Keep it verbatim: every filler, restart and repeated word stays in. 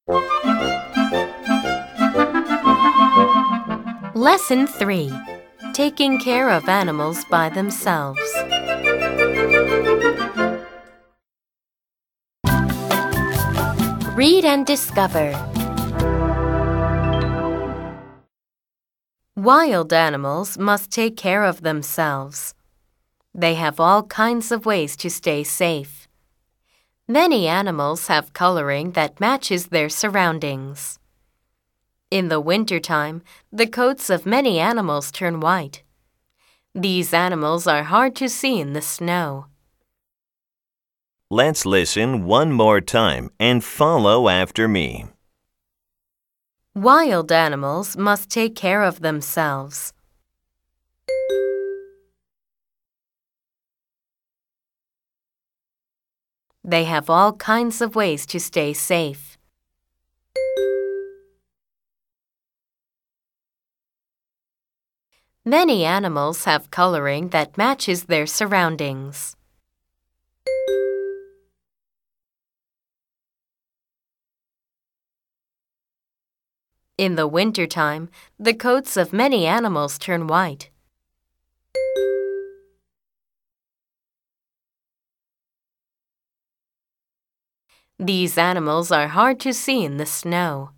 Lesson three. Taking care of animals by themselves. Read and discover. Wild animals must take care of themselves. They have all kinds of ways to stay safe. Many animals have coloring that matches their surroundings. In the wintertime, the coats of many animals turn white. These animals are hard to see in the snow. Let's listen one more time and follow after me. Wild animals must take care of themselves. They have all kinds of ways to stay safe. Many animals have coloring that matches their surroundings. In the wintertime, the coats of many animals turn white. These animals are hard to see in the snow.